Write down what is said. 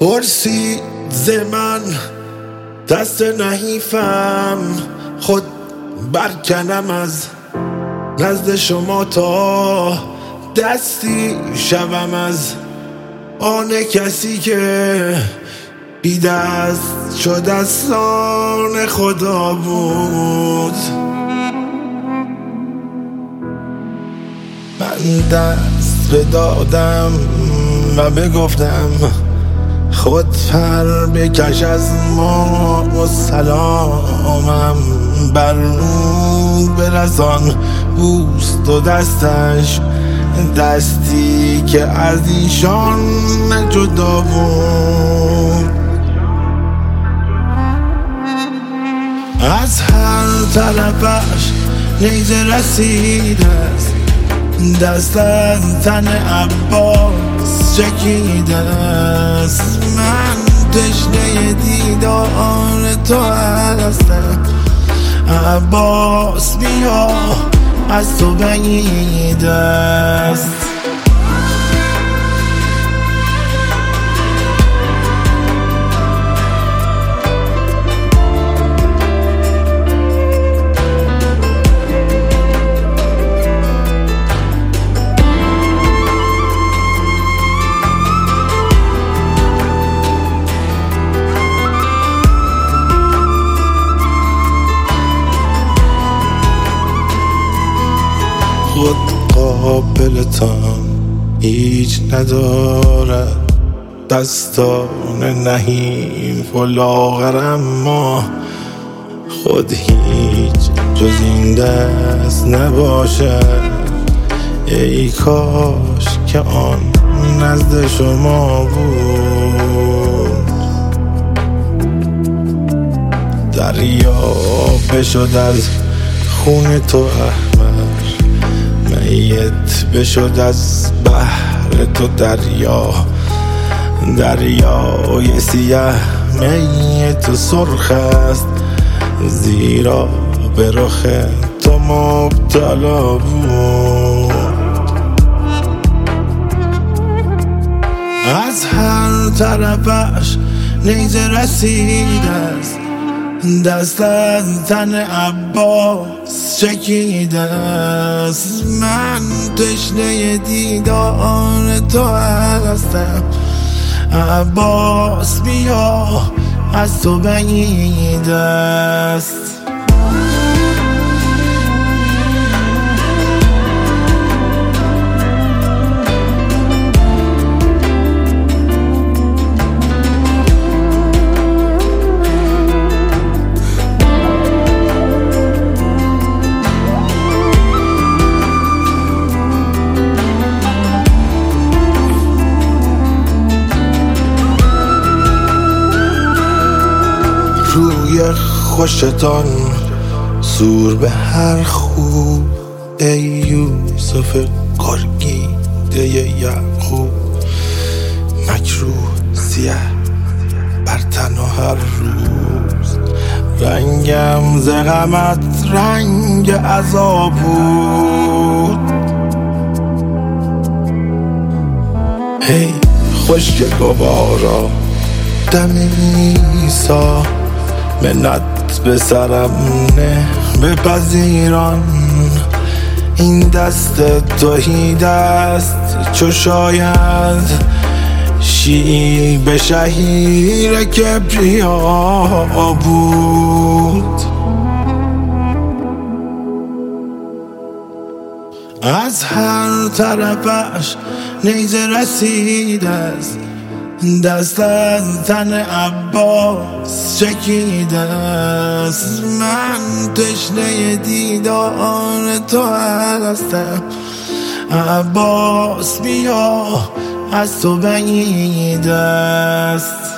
پرسید ز من دست نحیفم، خود برکنم از نزد شما تا دستی شوم از آن کسی که بی دست شد دستان خدا بود. من دست بدادم و بگفتم خود پر بکش از ما و سلامم بر اون برسان. بوست و دستش دستی که از ایشان جدا بود. از هر طرفش نیزه رسیده است، دست از تن عباس چکیده است. من تشنه دیدار تو هستم، عباس بیا از تو بعید است. خود قابلتان هیچ ندارد، دستان نحیف و لاغر، اما خود هیچ جز این دست نباشد. ای کاش که آن نزد شما بود. دریا بشد از خون تو احمر، میت بشد از بحر تو دریا. دریای سیاه می تو سرخ است، زیرا به رخ تو مبتلا بود. از هر طرفش نیزه رسیده است، دست از تن عباس چکیده است. من تشنه دیدار تو هستم، عباس بیا از تو بعید است. روی خوشتان سور به هر خوب، ای یوسف گرگیده یعقوب. مکروه سیه بر تن و هر روز، رنگم ز غمت رنگ عذاب بود. ای خشک گوارا دم عیسی، منت به سرم نه بپذیران. این دست توحید است چو شاید شیب شهیر کبریا بود. از هر طرفش نیزه رسیده است، دست از تن عباس چکیده است. من تشنه دیدار تو هستم، عباس بیا از تو بعید است.